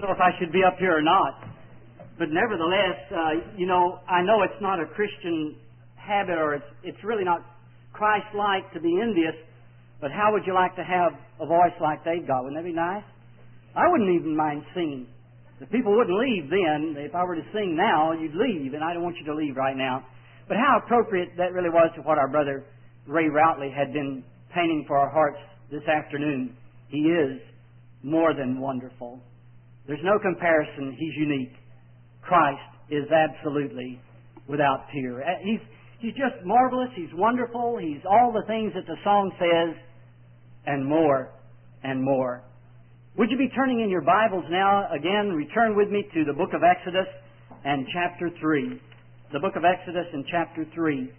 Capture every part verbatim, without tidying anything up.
don't know if I should be up here or not, but nevertheless, uh, you know, I know it's not a Christian habit, or it's it's really not Christ-like to be envious, but how would you like to have a voice like they've got? Wouldn't that be nice? I wouldn't even mind singing. The people wouldn't leave then. If I were to sing now, you'd leave, and I don't want you to leave right now. But how appropriate that really was to what our brother Ray Routley had been painting for our hearts this afternoon. He is more than wonderful. There's no comparison. He's unique. Christ is absolutely without peer. He's, he's just marvelous. He's wonderful. He's all the things that the song says, and more and more. Would you be turning in your Bibles now? Again, return with me to the book of Exodus and chapter three. The book of Exodus and chapter three.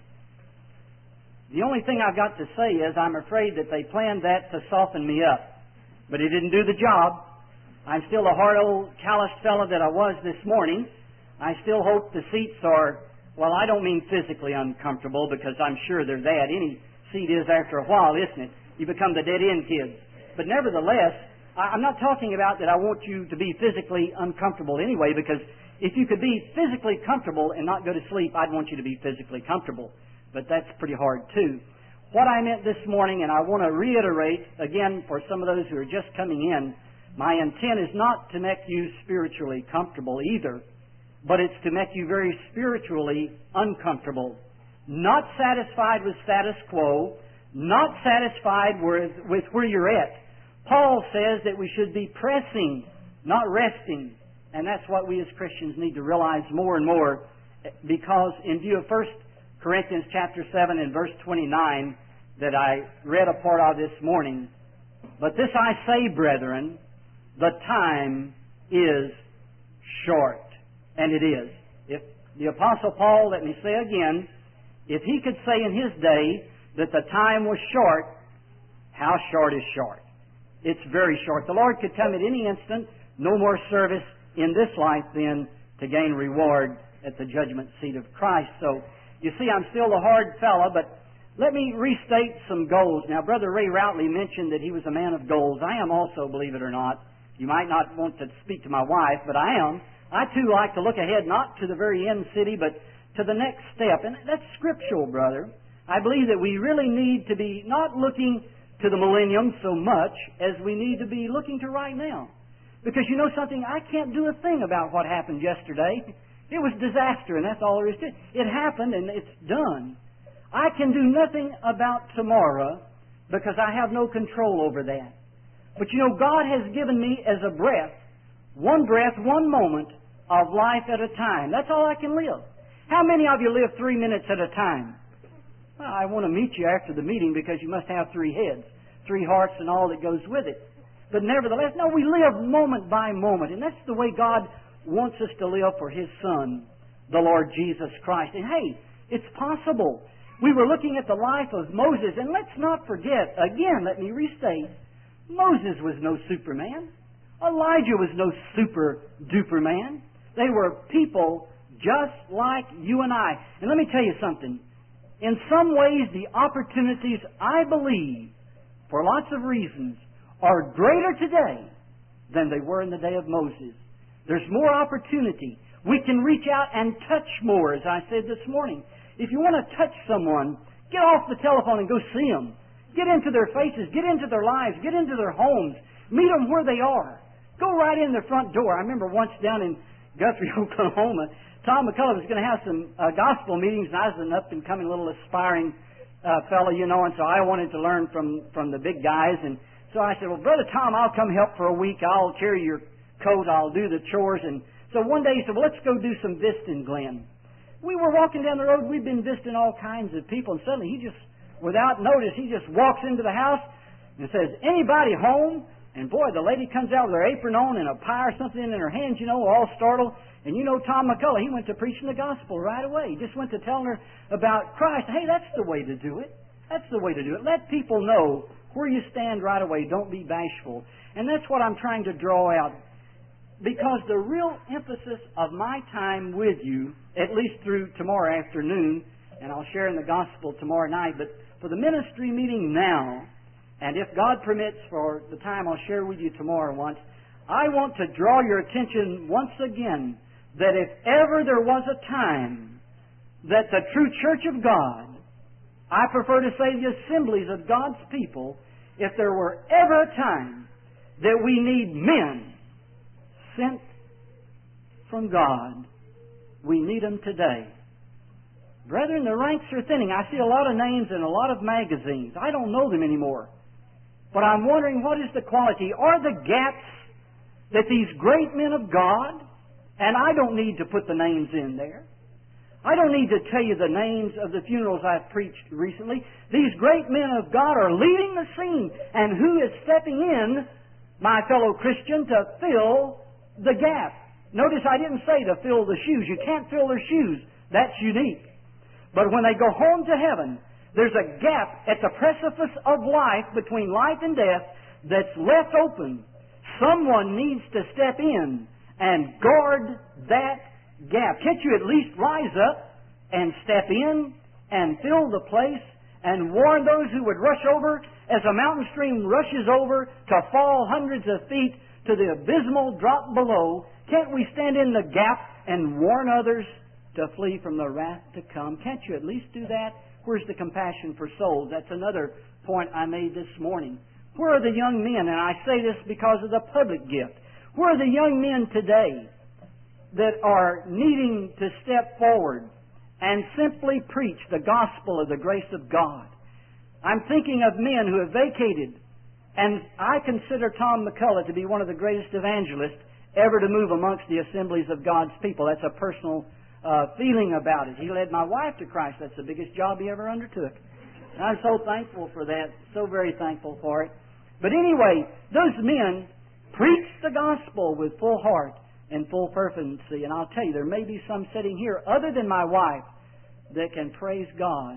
The only thing I've got to say is I'm afraid that they planned that to soften me up. But it didn't do the job. I'm still a hard old calloused fellow that I was this morning. I still hope the seats are, well, I don't mean physically uncomfortable, because I'm sure they're that. Any seat is after a while, isn't it? You become the dead-end kids. But nevertheless, I'm not talking about that I want you to be physically uncomfortable anyway, because if you could be physically comfortable and not go to sleep, I'd want you to be physically comfortable. But that's pretty hard too. What I meant this morning, and I want to reiterate again for some of those who are just coming in, my intent is not to make you spiritually comfortable either, but it's to make you very spiritually uncomfortable. Not satisfied with status quo, not satisfied with, with where you're at. Paul says that we should be pressing, not resting. And that's what we as Christians need to realize more and more, because in view of First Corinthians chapter seven and verse twenty-nine that I read a part of this morning, but this I say, brethren, the time is short. And it is. If the Apostle Paul, let me say again, if he could say in his day that the time was short, how short is short? It's very short. The Lord could come at any instant, no more service in this life then to gain reward at the judgment seat of Christ. So, you see, I'm still a hard fellow, but let me restate some goals. Now, Brother Ray Routley mentioned that he was a man of goals. I am also, believe it or not. You might not want to speak to my wife, but I am. I, too, like to look ahead, not to the very end city, but to the next step. And that's scriptural, brother. I believe that we really need to be not looking to the millennium so much as we need to be looking to right now. Because you know something? I can't do a thing about what happened yesterday. It was disaster, and that's all there is to it. It happened, and it's done. I can do nothing about tomorrow because I have no control over that. But you know, God has given me as a breath, one breath, one moment of life at a time. That's all I can live. How many of you live three minutes at a time? Well, I want to meet you after the meeting because you must have three heads, three hearts, and all that goes with it. But nevertheless, no, we live moment by moment, and that's the way God wants us to live for His Son, the Lord Jesus Christ. And hey, it's possible. We were looking at the life of Moses, and let's not forget, again, let me restate, Moses was no Superman. Elijah was no super-duper man. They were people just like you and I. And let me tell you something. In some ways, the opportunities, I believe, for lots of reasons, are greater today than they were in the day of Moses. There's more opportunity. We can reach out and touch more, as I said this morning. If you want to touch someone, get off the telephone and go see them. Get into their faces. Get into their lives. Get into their homes. Meet them where they are. Go right in their front door. I remember once down in Guthrie, Oklahoma, Tom McCullough was going to have some uh, gospel meetings, and I was an up-and-coming little aspiring uh, fellow, you know, and so I wanted to learn from, from the big guys. And so I said, well, Brother Tom, I'll come help for a week. I'll carry your coat. I'll do the chores. And so one day he said, well, let's go do some visiting, Glenn. We were walking down the road. We'd been visiting all kinds of people, and suddenly he just, without notice, he just walks into the house and says, anybody home? And boy, the lady comes out with her apron on and a pie or something in her hands, you know, all startled. And you know Tom McCullough, he went to preaching the gospel right away. He just went to telling her about Christ. Hey, that's the way to do it. That's the way to do it. Let people know where you stand right away. Don't be bashful. And that's what I'm trying to draw out. Because the real emphasis of my time with you, at least through tomorrow afternoon, and I'll share in the gospel tomorrow night, but for the ministry meeting now, and if God permits for the time I'll share with you tomorrow once, I want to draw your attention once again that if ever there was a time that the true church of God, I prefer to say the assemblies of God's people, if there were ever a time that we need men sent from God, we need them today. Brethren, the ranks are thinning. I see a lot of names in a lot of magazines. I don't know them anymore. But I'm wondering, what is the quality? Are the gaps that these great men of God, and I don't need to put the names in there. I don't need to tell you the names of the funerals I've preached recently. These great men of God are leading the scene. And who is stepping in, my fellow Christian, to fill the gap? Notice I didn't say to fill the shoes. You can't fill their shoes. That's unique. But when they go home to heaven, there's a gap at the precipice of life between life and death that's left open. Someone needs to step in and guard that gap. Can't you at least rise up and step in and fill the place and warn those who would rush over as a mountain stream rushes over to fall hundreds of feet to the abysmal drop below? Can't we stand in the gap and warn others to flee from the wrath to come? Can't you at least do that? Where's the compassion for souls? That's another point I made this morning. Where are the young men? And I say this because of the public gift. Where are the young men today that are needing to step forward and simply preach the gospel of the grace of God? I'm thinking of men who have vacated, and I consider Tom McCullough to be one of the greatest evangelists ever to move amongst the assemblies of God's people. That's a personal uh, feeling about it. He led my wife to Christ. That's the biggest job he ever undertook. And I'm so thankful for that, so very thankful for it. But anyway, those men preached the gospel with full heart and full fervency. And I'll tell you, there may be some sitting here other than my wife that can praise God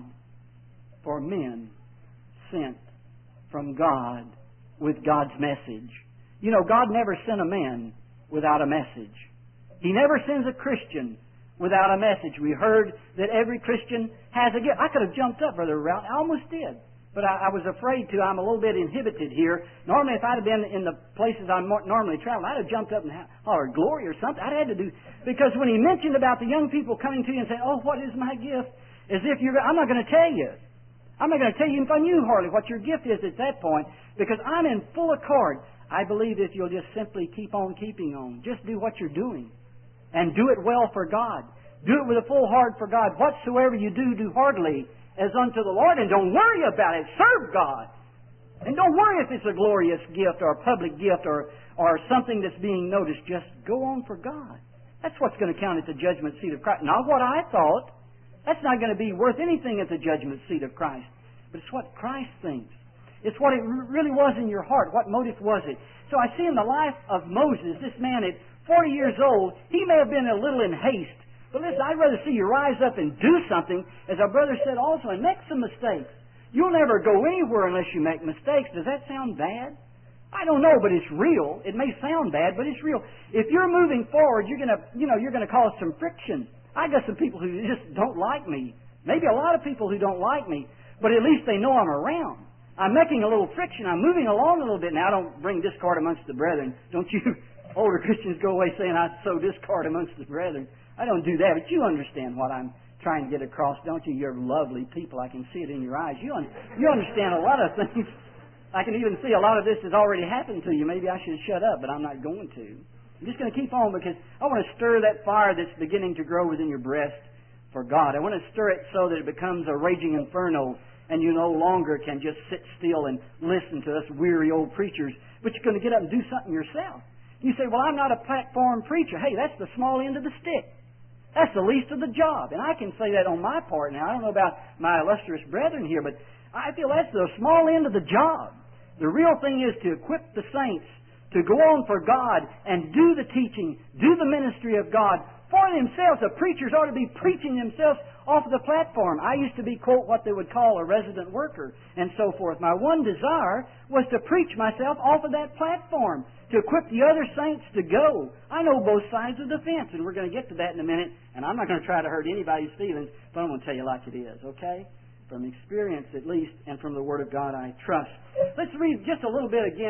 for men sent from God with God's message. You know, God never sent a man without a message. He never sends a Christian without a message. We heard that every Christian has a gift. I could have jumped up, Brother Rout. I almost did. But I, I was afraid to. I'm a little bit inhibited here. Normally, if I'd have been in the places I normally travel, I'd have jumped up and hollered glory or something. I'd had to do, because when he mentioned about the young people coming to you and saying, "Oh, what is my gift?" As if you're, I'm not going to tell you. I'm not going to tell you if I knew hardly what your gift is at that point, because I'm in full accord. I believe if you'll just simply keep on keeping on, just do what you're doing, and do it well for God. Do it with a full heart for God. Whatsoever you do, do heartily as unto the Lord, and don't worry about it. Serve God. And don't worry if it's a glorious gift or a public gift or, or something that's being noticed. Just go on for God. That's what's going to count at the judgment seat of Christ. Not what I thought. That's not going to be worth anything at the judgment seat of Christ. But it's what Christ thinks. It's what it really was in your heart. What motive was it? So I see in the life of Moses, this man at forty years old, he may have been a little in haste. But listen, I'd rather see you rise up and do something, as our brother said also, and make some mistakes. You'll never go anywhere unless you make mistakes. Does that sound bad? I don't know, but it's real. It may sound bad, but it's real. If you're moving forward, you're gonna, you know, you're gonna cause some friction. I got some people who just don't like me. Maybe a lot of people who don't like me, but at least they know I'm around. I'm making a little friction. I'm moving along a little bit. Now, don't bring discord amongst the brethren. Don't you older Christians go away saying I sow discord amongst the brethren. I don't do that, but you understand what I'm trying to get across, don't you? You're lovely people. I can see it in your eyes. You, un- you understand a lot of things. I can even see a lot of this has already happened to you. Maybe I should shut up, but I'm not going to. I'm just going to keep on, because I want to stir that fire that's beginning to grow within your breast for God. I want to stir it so that it becomes a raging inferno, and you no longer can just sit still and listen to us weary old preachers, but you're going to get up and do something yourself. You say, well, I'm not a platform preacher. Hey, that's the small end of the stick. That's the least of the job. And I can say that on my part now. I don't know about my illustrious brethren here, but I feel that's the small end of the job. The real thing is to equip the saints to go on for God and do the teaching, do the ministry of God for themselves. The preachers ought to be preaching themselves off of the platform. I used to be, quote, what they would call a resident worker and so forth. My one desire was to preach myself off of that platform, to equip the other saints to go. I know both sides of the fence, and we're going to get to that in a minute, and I'm not going to try to hurt anybody's feelings, but I'm going to tell you like it is, okay? From experience, at least, and from the Word of God, I trust. Let's read just a little bit again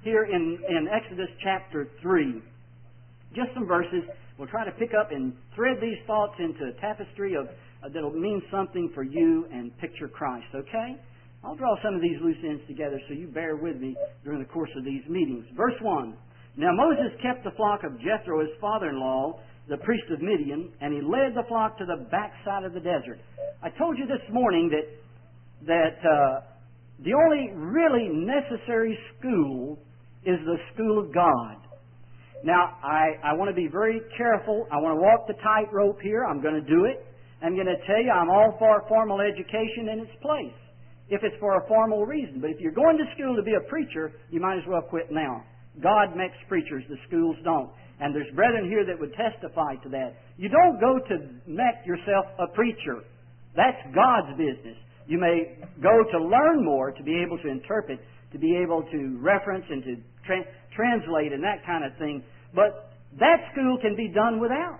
here in, in Exodus chapter three. Just some verses. We'll try to pick up and thread these thoughts into a tapestry of uh, that'll mean something for you and picture Christ, okay? I'll draw some of these loose ends together, so you bear with me during the course of these meetings. Verse one. Now Moses kept the flock of Jethro, his father-in-law, the priest of Midian, and he led the flock to the backside of the desert. I told you this morning that that uh, the only really necessary school is the school of God. Now, I, I want to be very careful. I want to walk the tightrope here. I'm going to do it. I'm going to tell you I'm all for formal education in its place, if it's for a formal reason. But if you're going to school to be a preacher, you might as well quit now. God makes preachers. The schools don't. And there's brethren here that would testify to that. You don't go to make yourself a preacher. That's God's business. You may go to learn more, to be able to interpret, to be able to reference and to tra- translate and that kind of thing. But that school can be done without.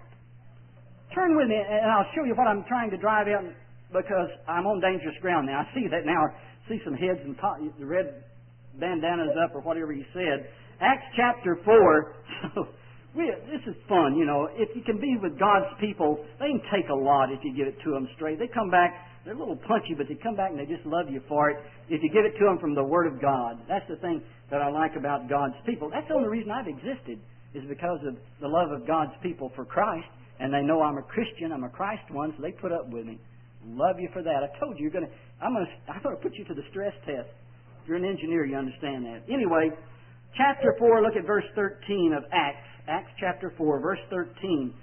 Turn with me and I'll show you what I'm trying to drive out, because I'm on dangerous ground now. I see that now. I see some heads and top, the red bandanas up or whatever you said. Acts chapter four. So we, this is fun, you know. If you can be with God's people, they can take a lot if you give it to them straight. They come back. They're a little punchy, but they come back and they just love you for it if you give it to them from the Word of God. That's the thing that I like about God's people. That's the only reason I've existed, is because of the love of God's people for Christ, and they know I'm a Christian, I'm a Christ one, so they put up with me. Love you for that. I told you, you're going to. I'm going to. I'm going to put you to the stress test. If you're an engineer, you understand that. Anyway, chapter four. Look at verse thirteen of Acts. Acts chapter four, verse thirteen.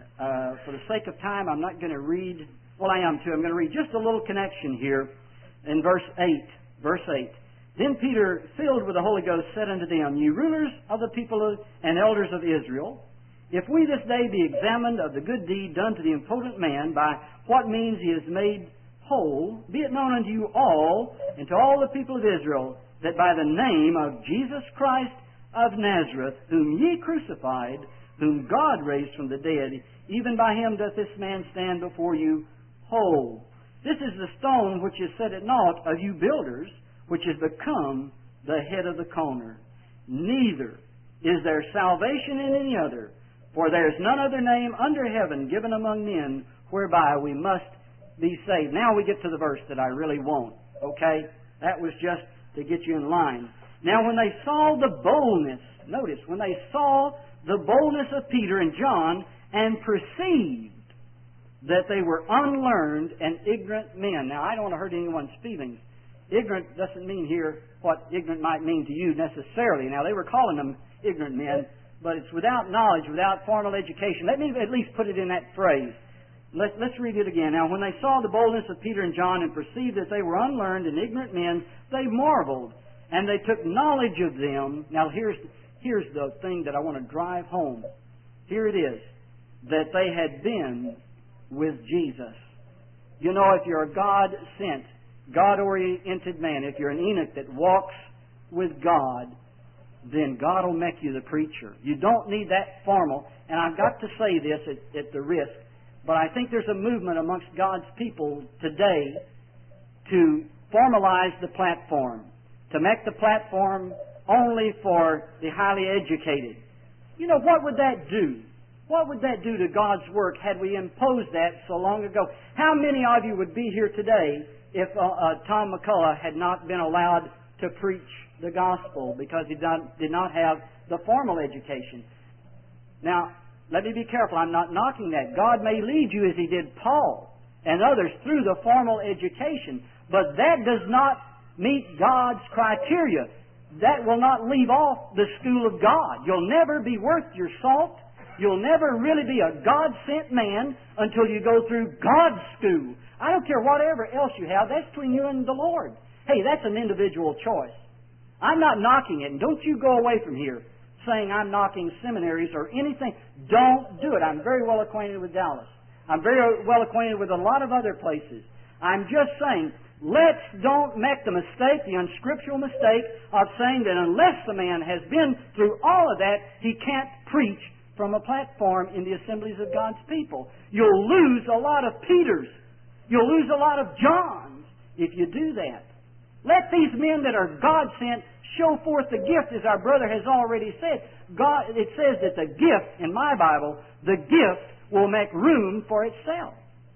Uh, for the sake of time, I'm not going to read. Well, I am too. I'm going to read just a little connection here in verse eight. Verse eight. Then Peter, filled with the Holy Ghost, said unto them, Ye rulers of the people of, and elders of Israel, if we this day be examined of the good deed done to the impotent man, by what means he is made whole, be it known unto you all, and to all the people of Israel, that by the name of Jesus Christ of Nazareth, whom ye crucified, whom God raised from the dead, even by him doth this man stand before you whole. This is the stone which is set at naught of you builders, which is become the head of the corner. Neither is there salvation in any other, for there is none other name under heaven given among men whereby we must be saved. Now we get to the verse that I really want. Okay? That was just to get you in line. Now when they saw the boldness, notice, when they saw the boldness of Peter and John and perceived that they were unlearned and ignorant men. Now, I don't want to hurt anyone's feelings. Ignorant doesn't mean here what ignorant might mean to you necessarily. Now, they were calling them ignorant men, but it's without knowledge, without formal education. Let me at least put it in that phrase. Let, let's read it again. Now, when they saw the boldness of Peter and John and perceived that they were unlearned and ignorant men, they marveled, and they took knowledge of them. Now, here's, here's the thing that I want to drive home. Here it is, that they had been with Jesus. You know, if you're a God-sent, God-oriented man, if you're an Enoch that walks with God, then God will make you the preacher. You don't need that formal. And I've got to say this at, at the risk, but I think there's a movement amongst God's people today to formalize the platform, to make the platform only for the highly educated. You know, what would that do? What would that do to God's work had we imposed that so long ago? How many of you would be here today if uh, uh, Tom McCullough had not been allowed to preach the gospel because he did, did not have the formal education? Now, let me be careful. I'm not knocking that. God may lead you as He did Paul and others through the formal education, but that does not meet God's criteria. That will not leave off the school of God. You'll never be worth your salt. You'll never really be a God-sent man until you go through God's school. I don't care whatever else you have. That's between you and the Lord. Hey, that's an individual choice. I'm not knocking it, and don't you go away from here saying I'm knocking seminaries or anything. Don't do it. I'm very well acquainted with Dallas. I'm very well acquainted with a lot of other places. I'm just saying, let's don't make the mistake, the unscriptural mistake, of saying that unless the man has been through all of that, he can't preach from a platform in the assemblies of God's people. You'll lose a lot of Peters. You'll lose a lot of Johns if you do that. Let these men that are God sent show forth the gift, as our brother has already said. God, it says that the gift, in my Bible, the gift will make room for itself.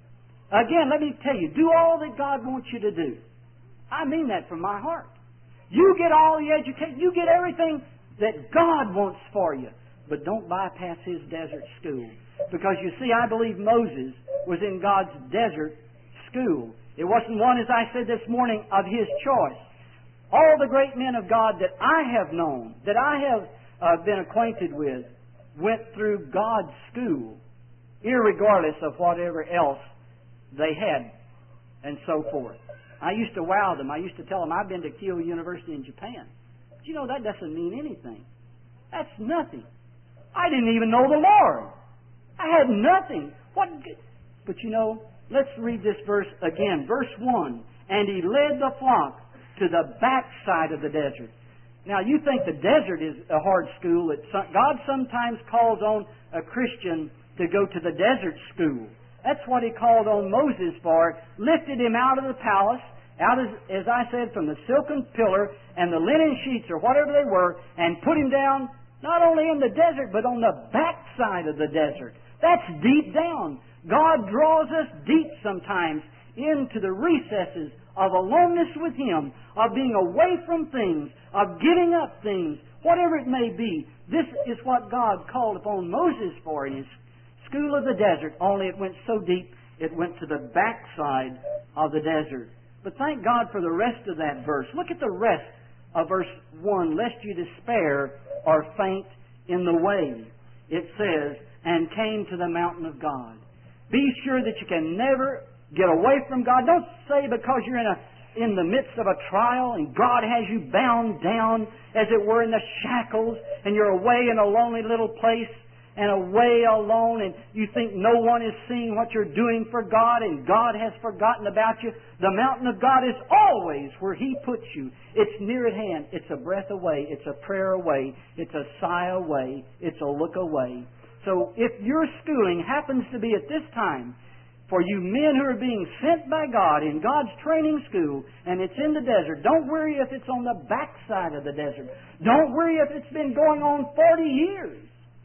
Again, let me tell you, do all that God wants you to do. I mean that from my heart. You get all the education, you get everything that God wants for you. But don't bypass His desert school. Because you see, I believe Moses was in God's desert school. It wasn't one, as I said this morning, of his choice. All the great men of God that I have known, that I have uh, been acquainted with, went through God's school, irregardless of whatever else they had, and so forth. I used to wow them. I used to tell them, I've been to Kyoto University in Japan. But you know, that doesn't mean anything. That's nothing. I didn't even know the Lord. I had nothing. What? But you know, let's read this verse again. Verse one. And he led the flock to the backside of the desert. Now, you think the desert is a hard school. That God sometimes calls on a Christian to go to the desert school. That's what He called on Moses for. Lifted him out of the palace, out, as, as I said, from the silken pillar and the linen sheets or whatever they were, and put him down not only in the desert, but on the backside of the desert. That's deep down. God draws us deep sometimes into the recesses of aloneness with Him, of being away from things, of giving up things, whatever it may be. This is what God called upon Moses for in His school of the desert, only it went so deep, it went to the backside of the desert. But thank God for the rest of that verse. Look at the rest of verse one. Lest you despair or faint in the way. It says, and came to the mountain of God. Be sure that you can never get away from God. Don't say because you're in a in the midst of a trial and God has you bound down, as it were, in the shackles, and you're away in a lonely little place and away alone, and you think no one is seeing what you're doing for God, and God has forgotten about you. The mountain of God is always where He puts you. It's near at hand. It's a breath away. It's a prayer away. It's a sigh away. It's a look away. So if your schooling happens to be at this time, for you men who are being sent by God in God's training school, and it's in the desert, don't worry if it's on the backside of the desert. Don't worry if it's been going on forty years.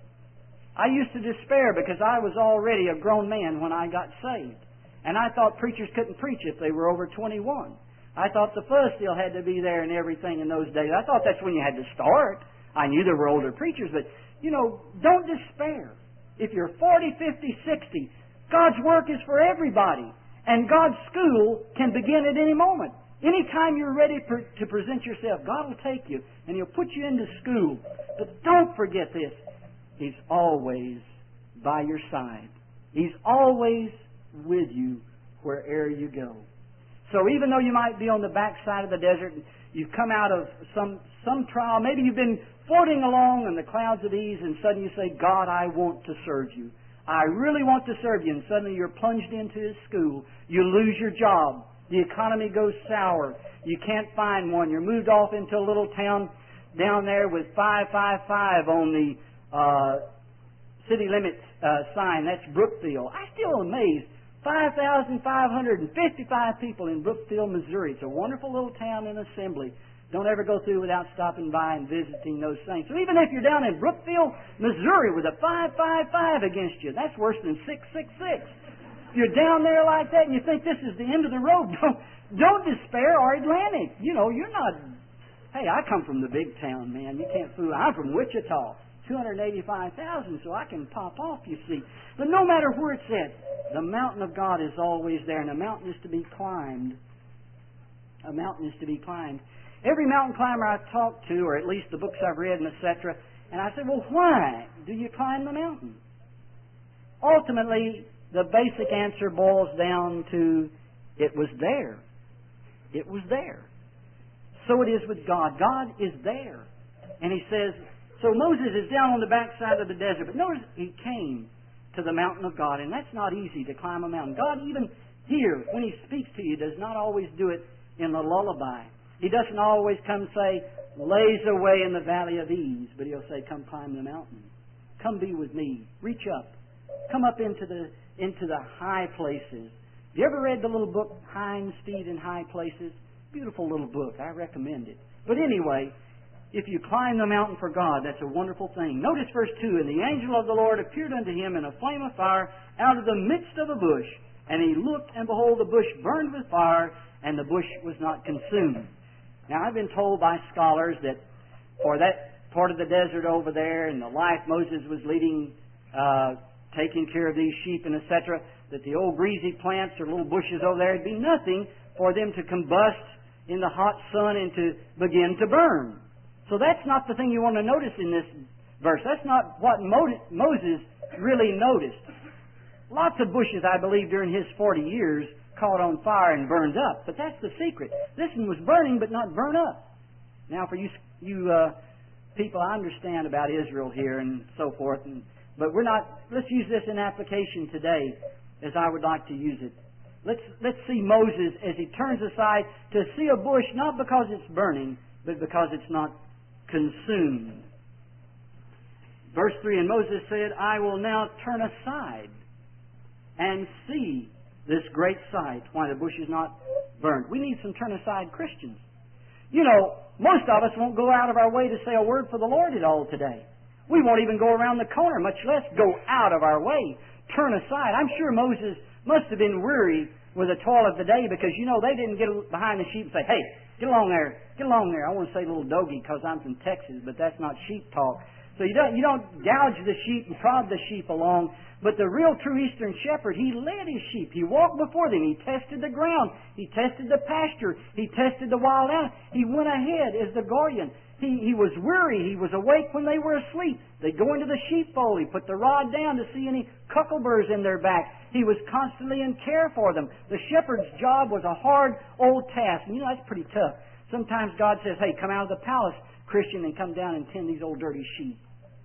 I used to despair because I was already a grown man when I got saved. And I thought preachers couldn't preach if they were over twenty-one. I thought the fuzz still had to be there and everything in those days. I thought that's when you had to start. I knew there were older preachers, but, you know, don't despair. If you're forty, fifty, sixty, God's work is for everybody. And God's school can begin at any moment. Anytime you're ready per, to present yourself, God will take you and He'll put you into school. But don't forget this. He's always by your side. He's always with you wherever you go. So even though you might be on the backside of the desert, you've come out of some, some trial, maybe you've been floating along in the clouds of ease, and suddenly you say, God, I want to serve you. I really want to serve you. And suddenly you're plunged into His school. You lose your job. The economy goes sour. You can't find one. You're moved off into a little town down there with five five five on the uh, city limit uh, sign. That's Brookfield. I'm still amazed. five thousand five hundred fifty-five people in Brookfield, Missouri. It's a wonderful little town and assembly. Don't ever go through without stopping by and visiting those things. So even if you're down in Brookfield, Missouri with a five five five against you, that's worse than six six six. You're down there like that and you think this is the end of the road. Don't, don't despair, or Atlantic. You know, you're not... Hey, I come from the big town, man. You can't fool. I'm from Wichita. two hundred eighty-five thousand, so I can pop off, you see. But no matter where it's at, the mountain of God is always there, and a mountain is to be climbed. A mountain is to be climbed. Every mountain climber I've talked to, or at least the books I've read, and et cetera, and I said, well, why do you climb the mountain? Ultimately, the basic answer boils down to, it was there. It was there. So it is with God. God is there. And He says, so Moses is down on the backside of the desert, but notice he came to the mountain of God, and that's not easy to climb a mountain. God, even here, when He speaks to you, does not always do it in the lullaby. He doesn't always come say, lays away in the valley of ease, but He'll say, come climb the mountain. Come be with me. Reach up. Come up into the into the high places. Have you ever read the little book, Hinds Feet in High Places? Beautiful little book. I recommend it. But anyway, if you climb the mountain for God, that's a wonderful thing. Notice verse two. And the angel of the Lord appeared unto him in a flame of fire out of the midst of a bush. And he looked, and behold, the bush burned with fire, and the bush was not consumed. Now, I've been told by scholars that for that part of the desert over there and the life Moses was leading, uh, taking care of these sheep and et cetera, that the old greasy plants or little bushes over there would be nothing for them to combust in the hot sun and to begin to burn. So that's not the thing you want to notice in this verse. That's not what Moses really noticed. Lots of bushes, I believe, during his forty years caught on fire and burned up. But that's the secret. This one was burning but not burned up. Now, for you, you uh, people, I understand about Israel here and so forth. And, but we're not. Let's use this in application today, as I would like to use it. Let's let's see Moses as he turns aside to see a bush, not because it's burning, but because it's not consumed. Verse three, and Moses said, I will now turn aside and see this great sight, why the bush is not burned. We need some turn-aside Christians. You know, most of us won't go out of our way to say a word for the Lord at all today. We won't even go around the corner, much less go out of our way, turn aside. I'm sure Moses must have been weary with the toil of the day because, you know, they didn't get behind the sheep and say, hey, get along there, get along there. I want to say little doggy because I'm from Texas, but that's not sheep talk. So you don't, you don't gouge the sheep and prod the sheep along. But the real true Eastern shepherd, he led his sheep. He walked before them. He tested the ground. He tested the pasture. He tested the wild animals. He went ahead as the guardian. He, he was weary. He was awake when they were asleep. They'd go into the sheepfold. He put the rod down to see any cuckleburs in their back. He was constantly in care for them. The shepherd's job was a hard old task. And you know, that's pretty tough. Sometimes God says, hey, come out of the palace, Christian, and come down and tend these old dirty sheep.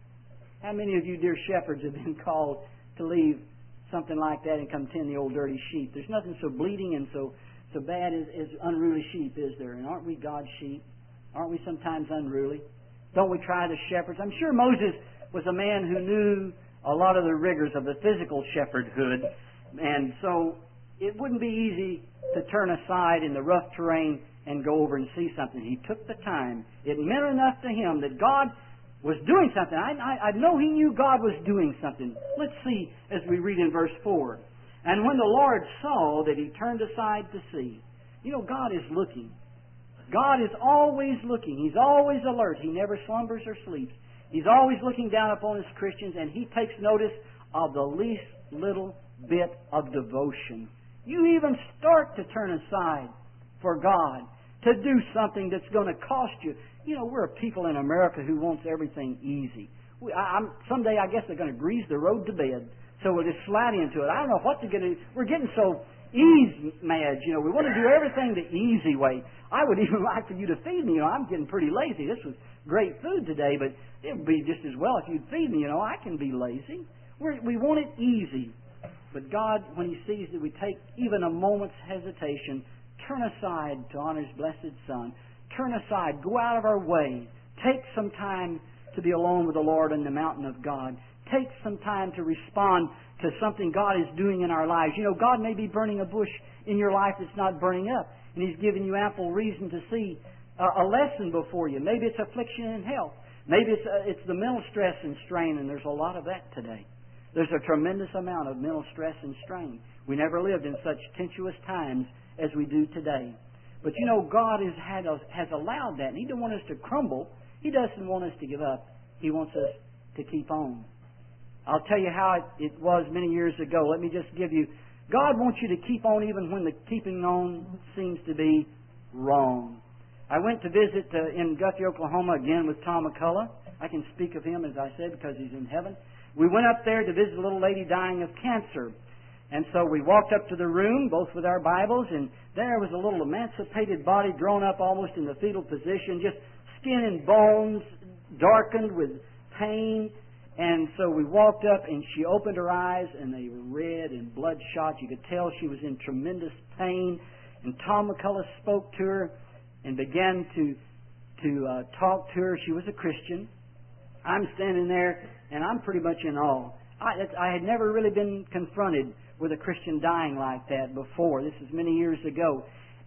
How many of you, dear shepherds, have been called to leave something like that and come tend the old dirty sheep? There's nothing so bleeding and so so bad as, as unruly sheep, is there? And aren't we God's sheep? Aren't we sometimes unruly? Don't we try the shepherds? I'm sure Moses was a man who knew a lot of the rigors of the physical shepherdhood, and so it wouldn't be easy to turn aside in the rough terrain and go over and see something. He took the time. It meant enough to him that God was doing something. I, I, I know he knew God was doing something. Let's see as we read in verse four. And when the Lord saw that he turned aside to see. You know, God is looking. God is always looking. He's always alert. He never slumbers or sleeps. He's always looking down upon his Christians, and he takes notice of the least little bit of devotion. You even start to turn aside for God, to do something that's going to cost you. You know, we're a people in America who wants everything easy. We, I, I'm, someday I guess they're going to grease the road to bed, so we'll just slide into it. I don't know what they're going to do. We're getting so ease mad, you know. We want to do everything the easy way. I would even like for you to feed me. You know, I'm getting pretty lazy. This was great food today, but it would be just as well if you'd feed me. You know, I can be lazy. We're, we want it easy. But God, when he sees that we take even a moment's hesitation, turn aside to honor his blessed Son. Turn aside. Go out of our way. Take some time to be alone with the Lord on the mountain of God. Take some time to respond to something God is doing in our lives. You know, God may be burning a bush in your life that's not burning up, and he's giving you ample reason to see a, a lesson before you. Maybe it's affliction and health. Maybe it's, uh, it's the mental stress and strain, and there's a lot of that today. There's a tremendous amount of mental stress and strain. We never lived in such tenuous times as we do today. But you know, God has had us, has allowed that, and he doesn't want us to crumble. He doesn't want us to give up. He wants us to keep on. I'll tell you how it, it was many years ago. Let me just give you, God wants you to keep on even when the keeping on seems to be wrong. I went to visit uh, in Guthrie, Oklahoma again with Tom McCullough. I can speak of him, as I said, because he's in heaven. We went up there to visit a little lady dying of cancer. And so we walked up to the room, both with our Bibles, and there was a little emancipated body drawn up almost in the fetal position, just skin and bones, darkened with pain. And so we walked up, and she opened her eyes, and they were red and bloodshot. You could tell she was in tremendous pain. And Tom McCullough spoke to her and began to to uh, talk to her. She was a Christian. I'm standing there, and I'm pretty much in awe. I, I had never really been confronted with a Christian dying like that before. This is many years ago.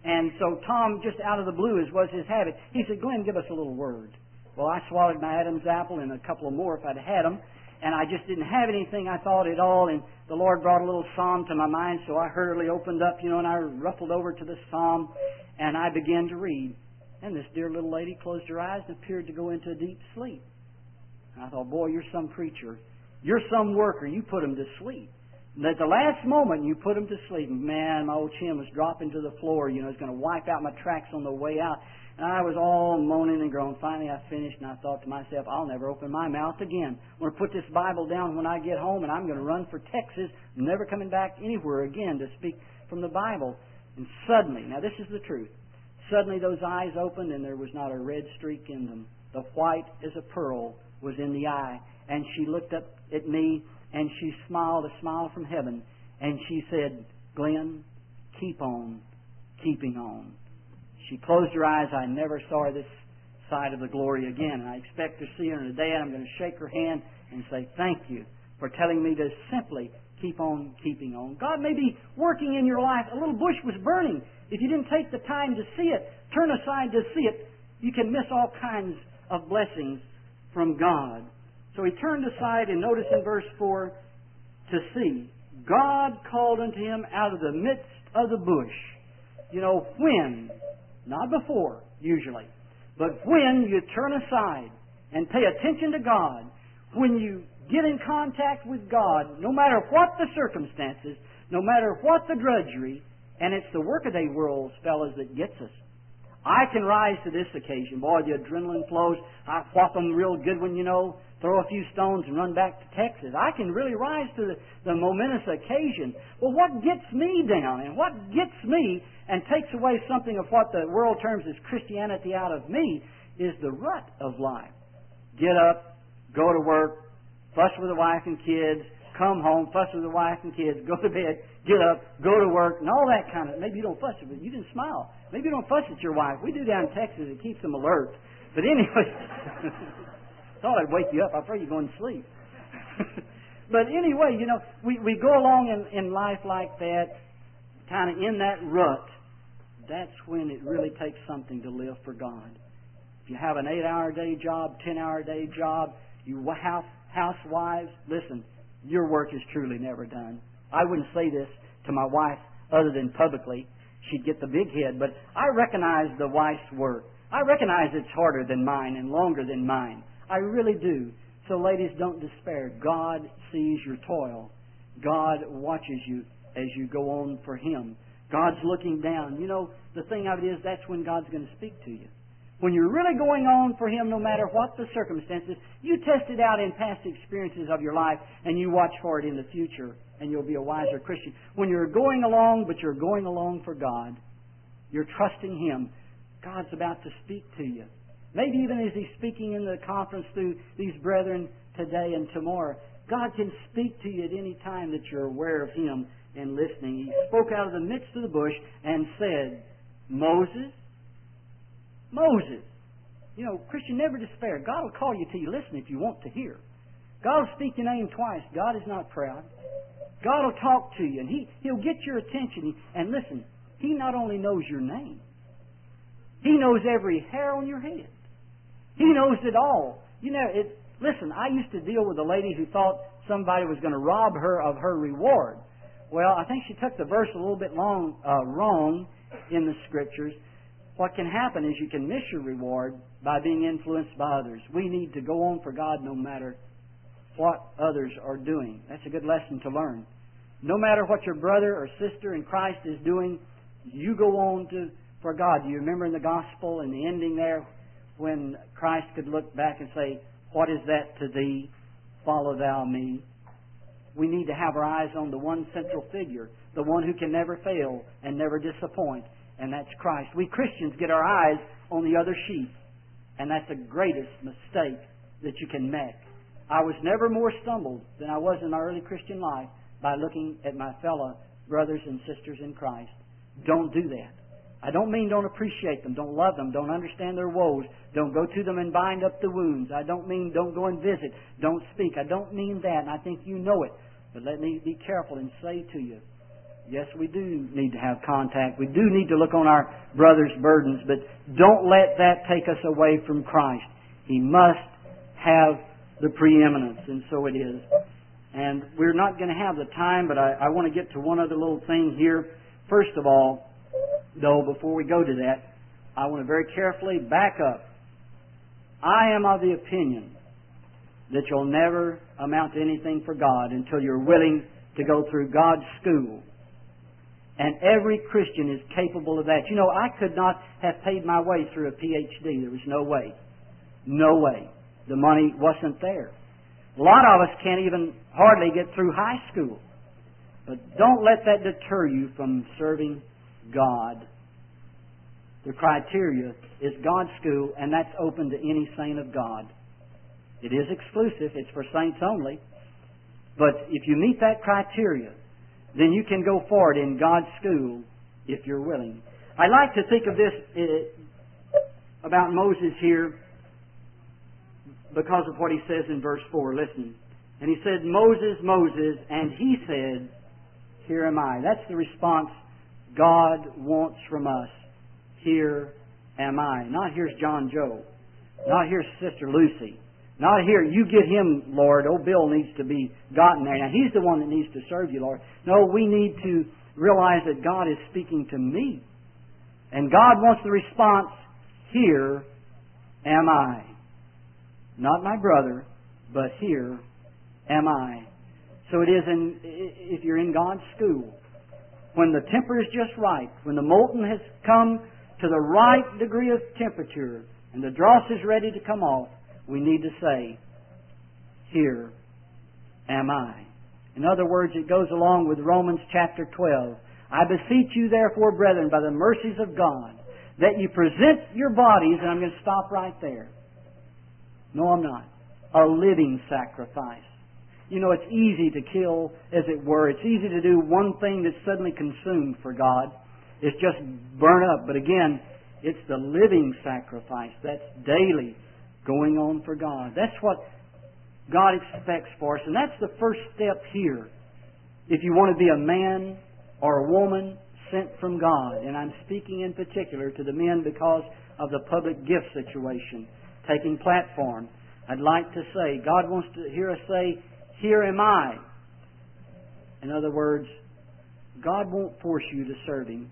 And so Tom, just out of the blue, as was his habit, he said, Glenn, give us a little word. Well, I swallowed my Adam's apple and a couple of more if I'd had them. And I just didn't have anything, I thought, at all. And the Lord brought a little psalm to my mind, so I hurriedly opened up, you know, and I ruffled over to the psalm, and I began to read. And this dear little lady closed her eyes and appeared to go into a deep sleep. And I thought, boy, you're some preacher. You're some worker. You put them to sleep. And at the last moment, you put them to sleep. And man, my old chin was dropping to the floor. You know, it's going to wipe out my tracks on the way out. And I was all moaning and groaning. Finally, I finished, and I thought to myself, I'll never open my mouth again. I'm going to put this Bible down when I get home, and I'm going to run for Texas, never coming back anywhere again to speak from the Bible. And suddenly, now this is the truth, suddenly those eyes opened, and there was not a red streak in them. The white as a pearl was in the eye. And she looked up at me, and she smiled a smile from heaven, and she said, Glenn, keep on keeping on. She closed her eyes. I never saw her this side of the glory again. And I expect to see her in a day, and I'm going to shake her hand and say, thank you for telling me to simply keep on keeping on. God may be working in your life. A little bush was burning. If you didn't take the time to see it, turn aside to see it, you can miss all kinds of blessings from God. So he turned aside, and notice in verse four, to see. God called unto him out of the midst of the bush. You know, when, not before, usually, but when you turn aside and pay attention to God, when you get in contact with God, no matter what the circumstances, no matter what the drudgery, and it's the workaday world, fellas, that gets us. I can rise to this occasion. Boy, the adrenaline flows. I whop them real good when, you know, throw a few stones and run back to Texas. I can really rise to the, the momentous occasion. Well, what gets me down and what gets me and takes away something of what the world terms as Christianity out of me is the rut of life. Get up, go to work, fuss with the wife and kids, come home, fuss with the wife and kids, go to bed, get up, go to work, and all that kind of... Maybe you don't fuss with it, you didn't smile. Maybe you don't fuss at your wife. We do down in Texas. It keeps them alert. But anyway, thought I'd wake you up. I pray you're going to sleep. But anyway, you know, we, we go along in, in life like that, kind of in that rut. That's when it really takes something to live for God. If you have an eight-hour day job, ten-hour day job, you house, housewives, listen, your work is truly never done. I wouldn't say this to my wife other than publicly. She'd get the big head, but I recognize the wife's work. I recognize it's harder than mine and longer than mine. I really do. So ladies, don't despair. God sees your toil. God watches you as you go on for Him. God's looking down. You know, the thing of it is, that's when God's going to speak to you. When you're really going on for Him, no matter what the circumstances, you test it out in past experiences of your life, and you watch for it in the future, and you'll be a wiser Christian. When you're going along, but you're going along for God, you're trusting Him, God's about to speak to you. Maybe even as He's speaking in the conference through these brethren today and tomorrow, God can speak to you at any time that you're aware of Him and listening. He spoke out of the midst of the bush and said, Moses, Moses. You know, Christian, never despair. God will call you till you listen if you want to hear. God will speak your name twice. God is not proud. God will talk to you, and he, He'll get your attention. And listen, He not only knows your name, He knows every hair on your head. He knows it all. You know, it. Listen, I used to deal with a lady who thought somebody was going to rob her of her reward. Well, I think she took the verse a little bit long, uh, wrong in the Scriptures. What can happen is you can miss your reward by being influenced by others. We need to go on for God no matter what others are doing. That's a good lesson to learn. No matter what your brother or sister in Christ is doing, you go on to for God. Do you remember in the Gospel, in the ending there, when Christ could look back and say, what is that to thee? Follow thou me. We need to have our eyes on the one central figure, the one who can never fail and never disappoint, and that's Christ. We Christians get our eyes on the other sheep, and that's the greatest mistake that you can make. I was never more stumbled than I was in my early Christian life by looking at my fellow brothers and sisters in Christ. Don't do that. I don't mean don't appreciate them, don't love them, don't understand their woes, don't go to them and bind up the wounds. I don't mean don't go and visit, don't speak. I don't mean that, and I think you know it. But let me be careful and say to you, Yes, we do need to have contact. We do need to look on our brother's burdens, but don't let that take us away from Christ. He must have the preeminence, and so it is. And we're not going to have the time, but I, I want to get to one other little thing here. First of all, though, before we go to that, I want to very carefully back up. I am of the opinion that you'll never amount to anything for God until you're willing to go through God's school. And every Christian is capable of that. You know, I could not have paid my way through a P H D. There was no way. No way. The money wasn't there. A lot of us can't even hardly get through high school. But don't let that deter you from serving God. The criteria is God's school, and that's open to any saint of God. It is exclusive. It's for saints only. But if you meet that criteria, then you can go forward in God's school if you're willing. I like to think of this uh, about Moses here because of what he says in verse four. Listen. And he said, Moses, Moses, and he said, here am I. That's the response God wants from us. Here am I. Not here's John Joe. Not here's Sister Lucy. Not here, you get him, Lord. Old Bill needs to be gotten there. Now, he's the one that needs to serve you, Lord. No, we need to realize that God is speaking to me. And God wants the response, here am I. Not my brother, but here am I. So it is in, if you're in God's school, when the temper is just right, when the molten has come to the right degree of temperature, and the dross is ready to come off, we need to say, here am I. In other words, it goes along with Romans chapter twelve. I beseech you, therefore, brethren, by the mercies of God, that you present your bodies, and I'm going to stop right there. No, I'm not. A living sacrifice. You know, it's easy to kill, as it were. It's easy to do one thing that's suddenly consumed for God. It's just burn up. But again, it's the living sacrifice. That's daily going on for God. That's what God expects for us. And that's the first step here. If you want to be a man or a woman sent from God. And I'm speaking in particular to the men because of the public gift situation, taking platform. I'd like to say, God wants to hear us say, here am I. In other words, God won't force you to serve Him.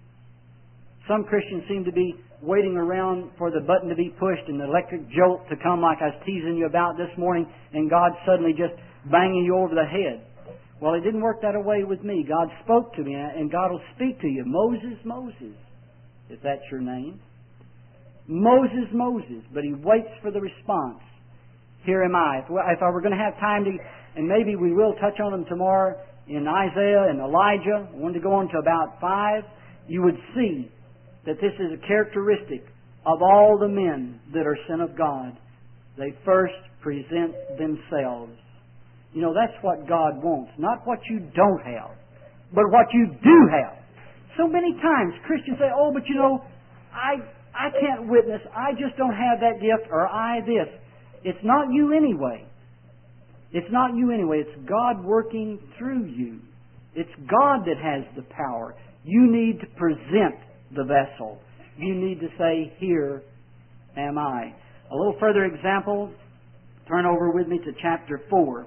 Some Christians seem to be waiting around for the button to be pushed and the electric jolt to come, like I was teasing you about this morning, and God suddenly just banging you over the head. Well, it didn't work that way with me. God spoke to me, and God will speak to you. Moses, Moses, if that's your name. Moses, Moses. But He waits for the response. Here am I. If, if I were going to have time to, and maybe we will touch on them tomorrow, in Isaiah and Elijah, I wanted to go on to about five, you would see that this is a characteristic of all the men that are sent of God. They first present themselves. You know, that's what God wants. Not what you don't have, but what you do have. So many times Christians say, oh, but you know, I I can't witness. I just don't have that gift, or I this. It's not you anyway. It's not you anyway. It's God working through you. It's God that has the power. You need to present the vessel. You need to say, here am I. A little further example, turn over with me to chapter four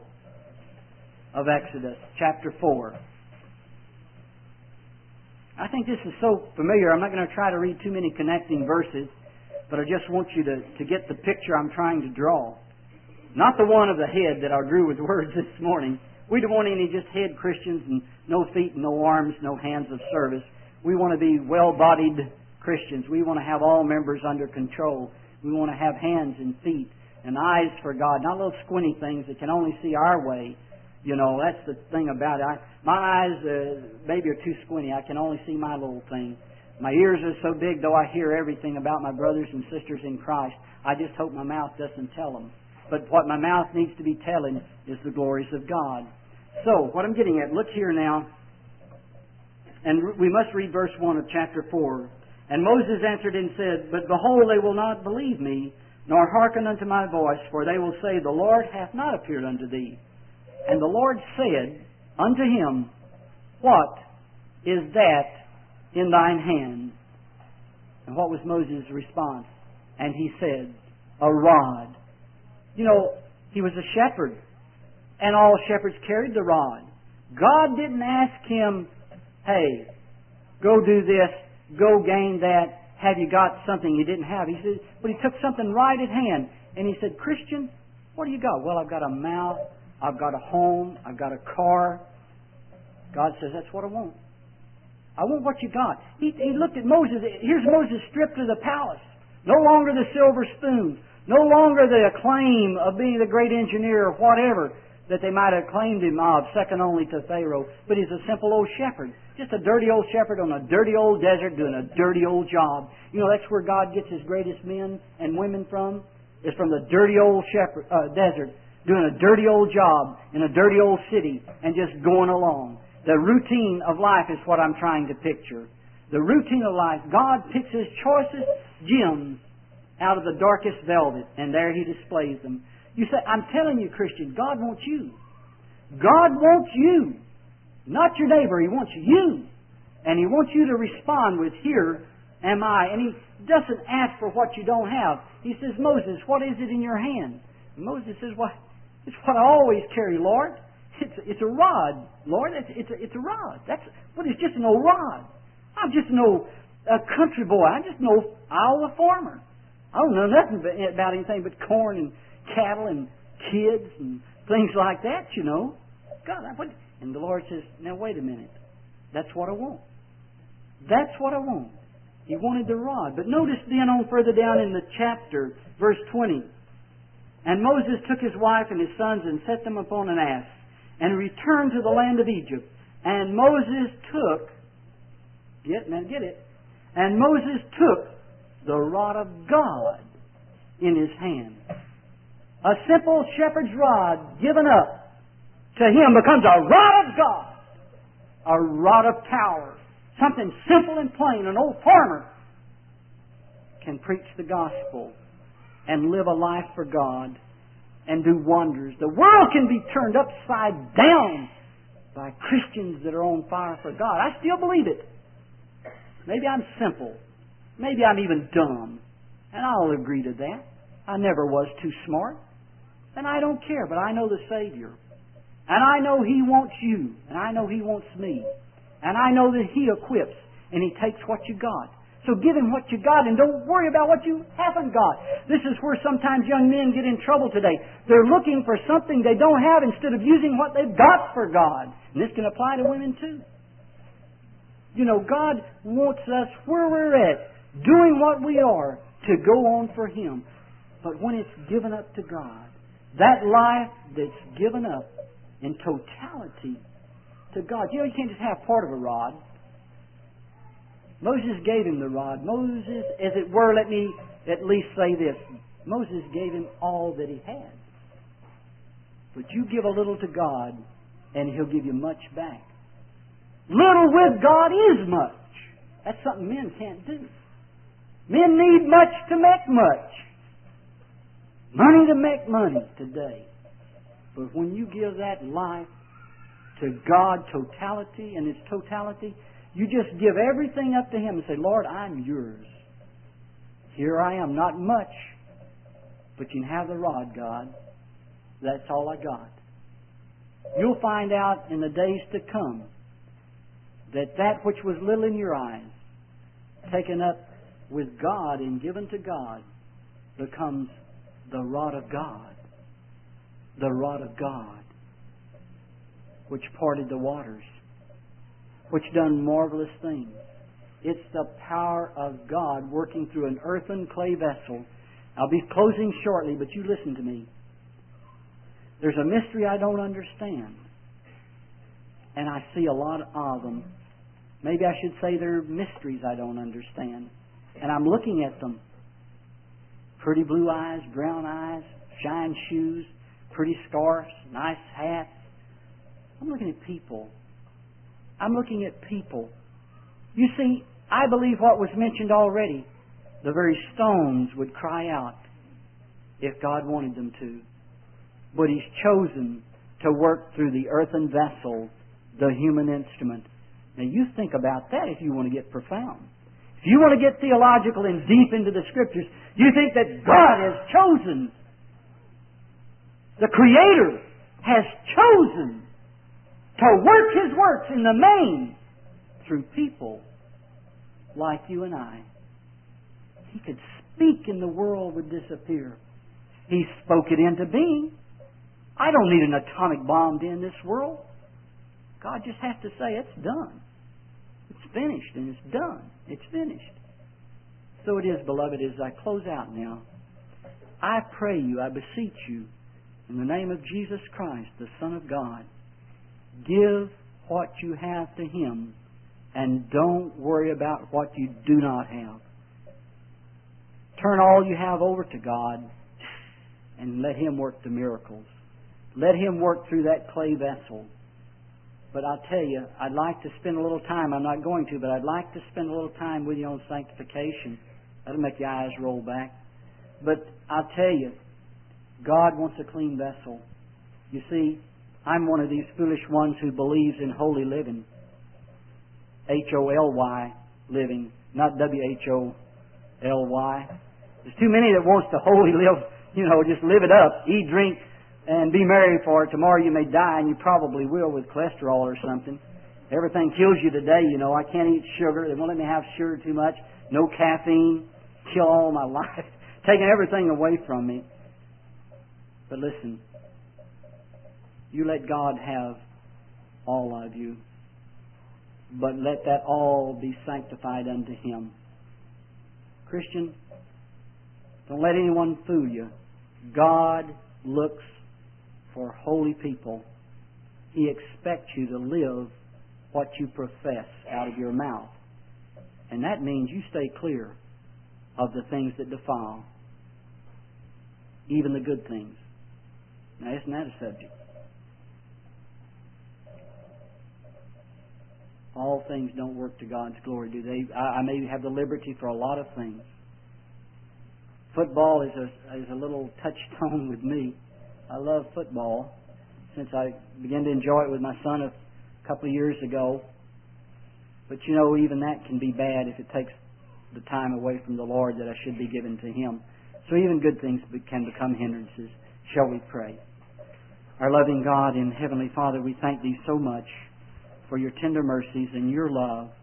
of Exodus. Chapter four. I think this is so familiar. I'm not going to try to read too many connecting verses, but I just want you to, to get the picture I'm trying to draw. Not the one of the head that I drew with words this morning. We don't want any just head Christians and no feet, no arms, no hands of service. We want to be well-bodied Christians. We want to have all members under control. We want to have hands and feet and eyes for God, not little squinty things that can only see our way. You know, that's the thing about it. I, my eyes uh, maybe are too squinty. I can only see my little thing. My ears are so big, though I hear everything about my brothers and sisters in Christ. I just hope my mouth doesn't tell them. But what my mouth needs to be telling is the glories of God. So, what I'm getting at, look here now. And we must read verse one of chapter four. And Moses answered and said, But behold, they will not believe me, nor hearken unto my voice, for they will say, The Lord hath not appeared unto thee. And the Lord said unto him, What is that in thine hand? And what was Moses' response? And he said, a rod. You know, he was a shepherd, and all shepherds carried the rod. God didn't ask him, hey, go do this, go gain that, have you got something you didn't have? He said, but he took something right at hand, and he said, Christian, what do you got? Well, I've got a mouth, I've got a home, I've got a car. God says, that's what I want. I want what you got. He, he looked at Moses. Here's Moses stripped to the palace. No longer the silver spoon. No longer the acclaim of being the great engineer or whatever that they might have claimed him of, second only to Pharaoh. But he's a simple old shepherd. Just a dirty old shepherd on a dirty old desert doing a dirty old job. You know, that's where God gets His greatest men and women from, is from the dirty old shepherd, uh, desert, doing a dirty old job in a dirty old city and just going along. The routine of life is what I'm trying to picture. The routine of life. God picks His choicest gems out of the darkest velvet, and there He displays them. You say, I'm telling you, Christian, God wants you. God wants you. Not your neighbor. He wants you. And He wants you to respond with, here am I. And He doesn't ask for what you don't have. He says, Moses, what is it in your hand? And Moses says, well, it's what I always carry, Lord. It's, it's a rod, Lord. It's, it's, a, it's a rod. That's, but it's just an old rod. I'm just an old a country boy. I'm just an old Iowa farmer. I don't know nothing about anything but corn and cattle and kids and things like that, you know. God, I, what, and the Lord says, now wait a minute. That's what I want. That's what I want. He wanted the rod. But notice then on further down in the chapter, verse twenty. And Moses took his wife and his sons and set them upon an ass and returned to the land of Egypt. And Moses took, get, now get it, and Moses took the rod of God in his hand. A simple shepherd's rod given up to him becomes a rod of God, a rod of power. Something simple and plain. An old farmer can preach the gospel and live a life for God and do wonders. The world can be turned upside down by Christians that are on fire for God. I still believe it. Maybe I'm simple. Maybe I'm even dumb. And I'll agree to that. I never was too smart. And I don't care, but I know the Savior. And I know He wants you. And I know He wants me. And I know that He equips and He takes what you got. So give Him what you got and don't worry about what you haven't got. This is where sometimes young men get in trouble today. They're looking for something they don't have instead of using what they've got for God. And this can apply to women too. You know, God wants us where we're at, doing what we are, to go on for Him. But when it's given up to God, that life that's given up in totality to God. You know, you can't just have part of a rod. Moses gave him the rod. Moses, as it were, let me at least say this. Moses gave him all that he had. But you give a little to God, and He'll give you much back. Little with God is much. That's something men can't do. Men need much to make much. Money to make money today. But when you give that life to God, totality and its totality, you just give everything up to Him and say, Lord, I'm yours. Here I am, not much, but you can have the rod, God. That's all I got. You'll find out in the days to come that that which was little in your eyes, taken up with God and given to God, becomes the rod of God. The rod of God, which parted the waters, which done marvelous things. It's the power of God working through an earthen clay vessel. I'll be closing shortly, but you listen to me. There's a mystery I don't understand, and I see a lot of them. Maybe I should say they're mysteries I don't understand, and I'm looking at them. Pretty blue eyes, brown eyes, shine shoes, pretty scarves, nice hats. I'm looking at people. I'm looking at people. You see, I believe what was mentioned already. The very stones would cry out if God wanted them to. But He's chosen to work through the earthen vessel, the human instrument. Now you think about that if you want to get profound. If you want to get theological and deep into the Scriptures, you think that God has chosen, the Creator has chosen to work His works in the main through people like you and I. He could speak and the world would disappear. He spoke it into being. I don't need an atomic bomb to end this world. God just has to say, it's done. It's finished and it's done. It's finished. So it is, beloved, as I close out now, I pray you, I beseech you, in the name of Jesus Christ, the Son of God, give what you have to Him and don't worry about what you do not have. Turn all you have over to God and let Him work the miracles. Let Him work through that clay vessel. But I'll tell you, I'd like to spend a little time, I'm not going to, but I'd like to spend a little time with you on sanctification. That'll make your eyes roll back. But I'll tell you, God wants a clean vessel. You see, I'm one of these foolish ones who believes in holy living. H O L Y living, not W H O L Y. There's too many that wants to wholly live, you know, just live it up, eat, drink, and be merry, for tomorrow you may die, and you probably will with cholesterol or something. Everything kills you today, you know. I can't eat sugar. They won't let me have sugar too much. No caffeine. Kill all my life. Taking everything away from me. But listen, you let God have all of you, but let that all be sanctified unto Him. Christian, don't let anyone fool you. God looks for holy people. He expects you to live what you profess out of your mouth. And that means you stay clear of the things that defile, even the good things. Now, isn't that a subject? All things don't work to God's glory, do they? I, I may have the liberty for a lot of things. Football is a, is a little touchstone with me. I love football since I began to enjoy it with my son a couple of years ago. But you know, even that can be bad if it takes the time away from the Lord that I should be given to Him. So even good things can become hindrances. Shall we pray? Our loving God and Heavenly Father, we thank Thee so much for Your tender mercies and Your love.